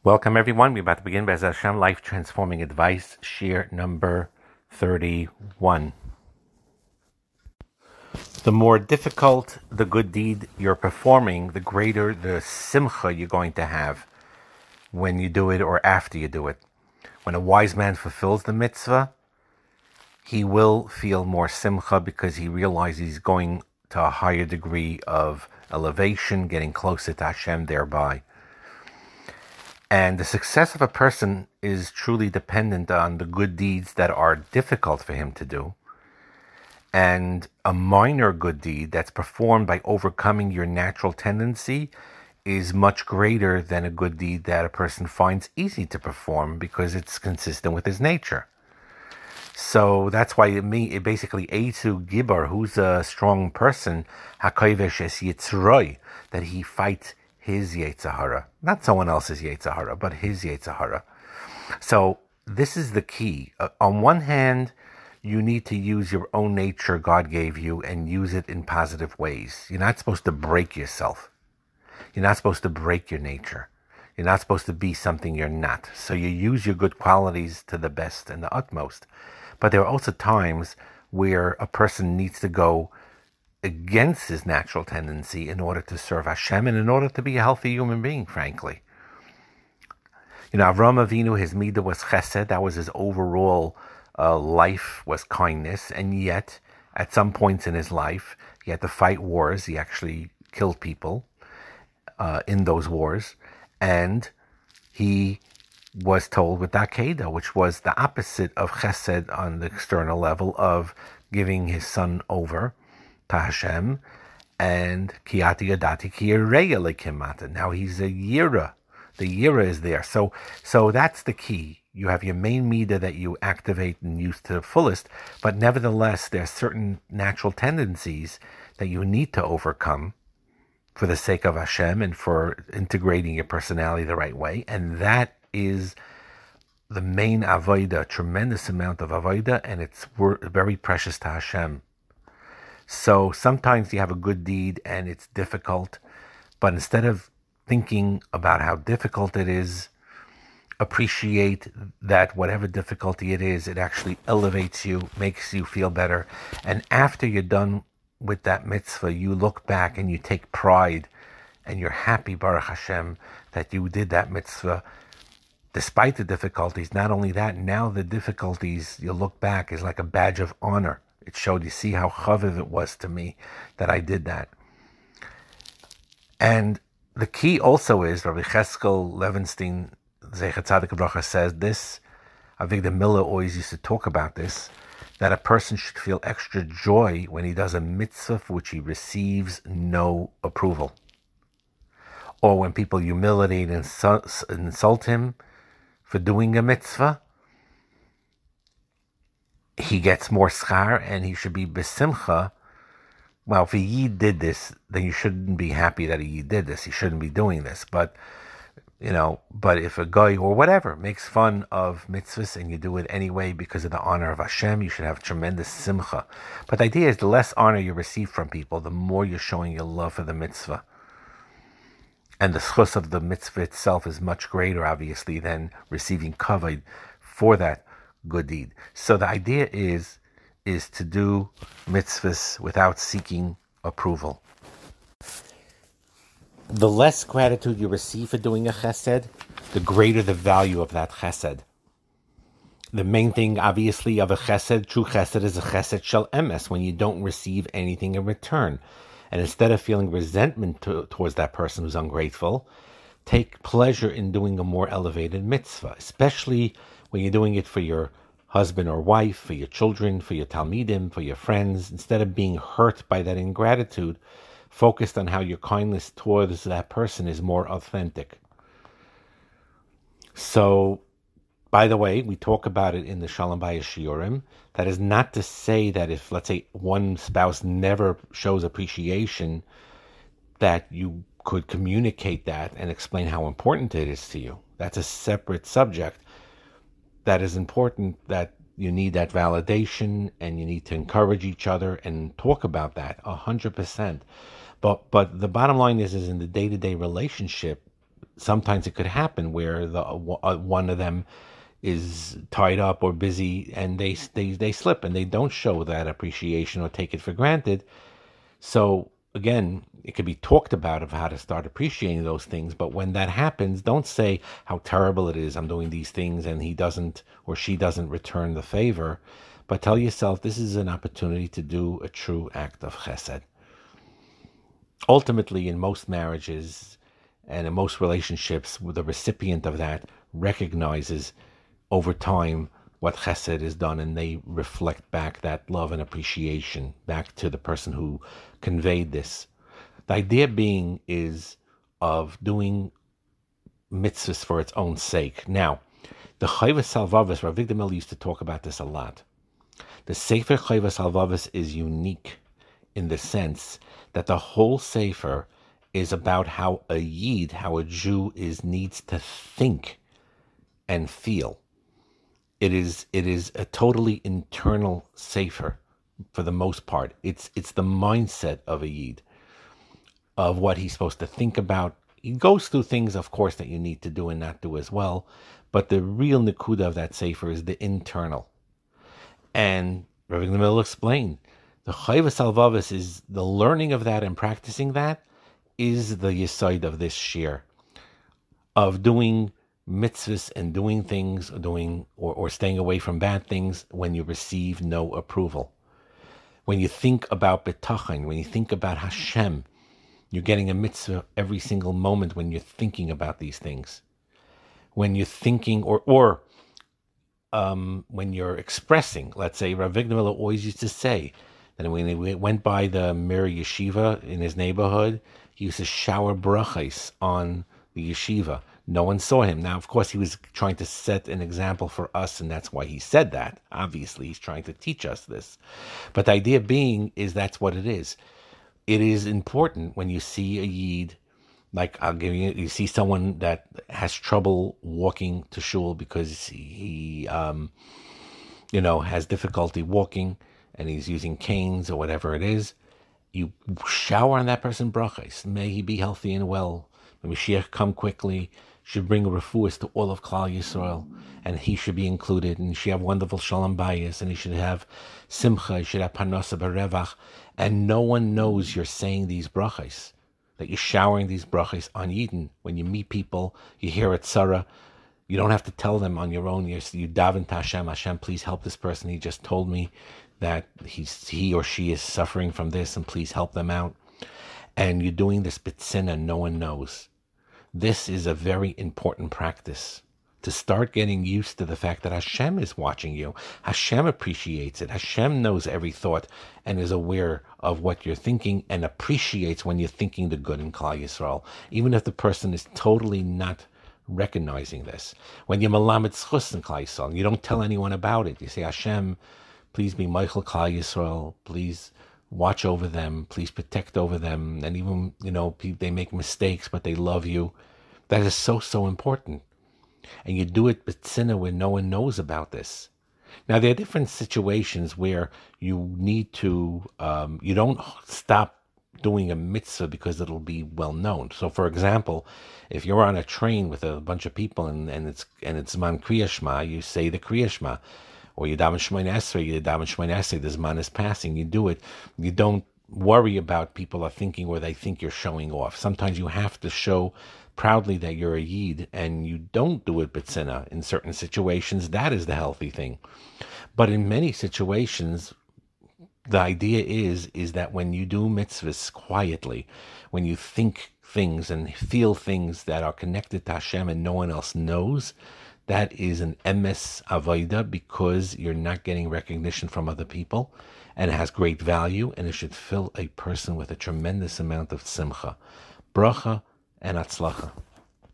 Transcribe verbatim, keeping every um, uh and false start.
Welcome, everyone. We're about to begin Be'ez Hashem Life Transforming Advice, Shir number thirty-one. The more difficult the good deed you're performing, the greater the simcha you're going to have when you do it or after you do it. When a wise man fulfills the mitzvah, he will feel more simcha because he realizes he's going to a higher degree of elevation, getting closer to Hashem thereby. And the success of a person is truly dependent on the good deeds that are difficult for him to do. And a minor good deed that's performed by overcoming your natural tendency is much greater than a good deed that a person finds easy to perform because it's consistent with his nature. So that's why it, me, it basically Eitu Gibar, who's a strong person, Hakovesh es Yitzroi, that he fights his Yetzer Hara, not someone else's Yetzer Hara, but his Yetzer Hara. So this is the key. Uh, on one hand, you need to use your own nature God gave you and use it in positive ways. You're not supposed to break yourself. You're not supposed to break your nature. You're not supposed to be something you're not. So you use your good qualities to the best and the utmost. But there are also times where a person needs to go against his natural tendency in order to serve Hashem and in order to be a healthy human being, frankly. You know, Avraham Avinu, his midah was chesed. That was his overall uh, life, was kindness. And yet, at some points in his life, he had to fight wars. He actually killed people uh, in those wars. And he was told with Akedah, which was the opposite of chesed on the external level of giving his son over to Hashem, and Kiyati Yadati Kiyareya Lekimata. Now he's a Yira. The Yira is there. So so that's the key. You have your main midah that you activate and use to the fullest, but nevertheless there are certain natural tendencies that you need to overcome for the sake of Hashem and for integrating your personality the right way. And that is the main avodah, a tremendous amount of avodah, and it's very precious to Hashem. So sometimes you have a good deed and it's difficult, but instead of thinking about how difficult it is, appreciate that whatever difficulty it is, it actually elevates you, makes you feel better. And after you're done with that mitzvah, you look back and you take pride and you're happy, Baruch Hashem, that you did that mitzvah despite the difficulties. Not only that, now the difficulties, you look back, is like a badge of honor. It showed, you see how chaviv it was to me that I did that. And the key also is, Rabbi Cheskel Levenstein, Zecher Tzadik Bracha, says this, Avigdor Miller always used to talk about this, that a person should feel extra joy when he does a mitzvah for which he receives no approval. Or when people humiliate and insult, insult him for doing a mitzvah, he gets more schar and he should be besimcha. Well, if a yid did this, then you shouldn't be happy that a yid did this. He shouldn't be doing this. But, you know, but if a guy or whatever makes fun of mitzvahs and you do it anyway because of the honor of Hashem, you should have tremendous simcha. But the idea is the less honor you receive from people, the more you're showing your love for the mitzvah. And the schus of the mitzvah itself is much greater, obviously, than receiving kavod for that good deed. So the idea is is to do mitzvahs without seeking approval. The less gratitude you receive for doing a chesed, the greater the value of that chesed. The main thing, obviously, of a chesed, true chesed, is a chesed shel emes, when you don't receive anything in return. And instead of feeling resentment to, towards that person who's ungrateful, take pleasure in doing a more elevated mitzvah, especially when you're doing it for your husband or wife, for your children, for your talmidim, for your friends. Instead of being hurt by that ingratitude, focused on how your kindness towards that person is more authentic. So, by the way, we talk about it in the Shalom Bayis Shiurim. That is not to say that if, let's say, one spouse never shows appreciation, that you could communicate that and explain how important it is to you. That's a separate subject. That is important, that you need that validation and you need to encourage each other and talk about that a hundred percent. But but the bottom line is is in the day-to-day relationship, sometimes it could happen where the uh, one of them is tied up or busy, and they they they slip and they don't show that appreciation or take it for granted. So again, it could be talked about of how to start appreciating those things. But when that happens, don't say how terrible it is, I'm doing these things and he doesn't or she doesn't return the favor. But tell yourself, this is an opportunity to do a true act of chesed. Ultimately, in most marriages and in most relationships, the recipient of that recognizes over time what chesed is done, and they reflect back that love and appreciation back to the person who conveyed this. The idea being is of doing mitzvahs for its own sake. Now, the Chayvas Halvavis, Rav Avigdor Miller used to talk about this a lot. The Sefer Chayvas Halvavis is unique in the sense that the whole Sefer is about how a Yid, how a Jew is needs to think and feel. It is it is a totally internal sefer for the most part. It's it's the mindset of a Yid, of what he's supposed to think about. He goes through things, of course, that you need to do and not do as well, but the real nekuda of that sefer is the internal. And Rav Avigdor Miller explained, the Chayvas Halvavis is the learning of that and practicing that is the yesod of this shir, of doing mitzvahs and doing things, doing or, or staying away from bad things when you receive no approval. When you think about betachin, when you think about Hashem, you're getting a mitzvah every single moment when you're thinking about these things. When you're thinking, or or um, when you're expressing, let's say, Rav Avigdor Miller always used to say that when he went by the Mir Yeshiva in his neighborhood, he used to shower brachos on the yeshiva. No one saw him. Now, of course, he was trying to set an example for us, and that's why he said that. Obviously, he's trying to teach us this. But the idea being is that's what it is. It is important when you see a Yid, like I'll give you, you see someone that has trouble walking to shul because he, um, you know, has difficulty walking and he's using canes or whatever it is. You shower on that person brachos. May he be healthy and well. May Mashiach come quickly. Should bring refuahs to all of Klal Yisrael, and he should be included, and he should have wonderful shalom bayis, and he should have simcha, he should have parnasa barevach, and no one knows you're saying these brachos, that you're showering these brachos on Yidden. When you meet people, you hear it tzara, you don't have to tell them on your own. You daven to Hashem, Hashem, please help this person. He just told me that he's he or she is suffering from this, and please help them out. And you're doing this b'tzina, no one knows. This is a very important practice, to start getting used to the fact that Hashem is watching you. Hashem appreciates it. Hashem knows every thought and is aware of what you're thinking and appreciates when you're thinking the good in Klal Yisrael, even if the person is totally not recognizing this. When you melamed zchus in Klal Yisrael, you don't tell anyone about it. You say, Hashem, please be Michael Klal Yisrael, please watch over them, please protect over them, and even, you know, they make mistakes, but they love you. That is so, so important. And you do it b'tzina where no one knows about this. Now, there are different situations where you need to, um, you don't stop doing a mitzvah because it'll be well known. So, for example, if you're on a train with a bunch of people and, and it's and it's man Kriya Shema, you say the Kriya Shema. Or you daven Shmoneh Esrei, you daven Shmoneh Esrei, the Zman is passing, you do it. You don't worry about people are thinking or they think you're showing off. Sometimes you have to show proudly that you're a Yid, and you don't do it b'tzina. In certain situations, that is the healthy thing. But in many situations, the idea is, is that when you do mitzvahs quietly, when you think things and feel things that are connected to Hashem and no one else knows, that is an emes avoda, because you're not getting recognition from other people, and it has great value, and it should fill a person with a tremendous amount of simcha, bracha, and atzlacha.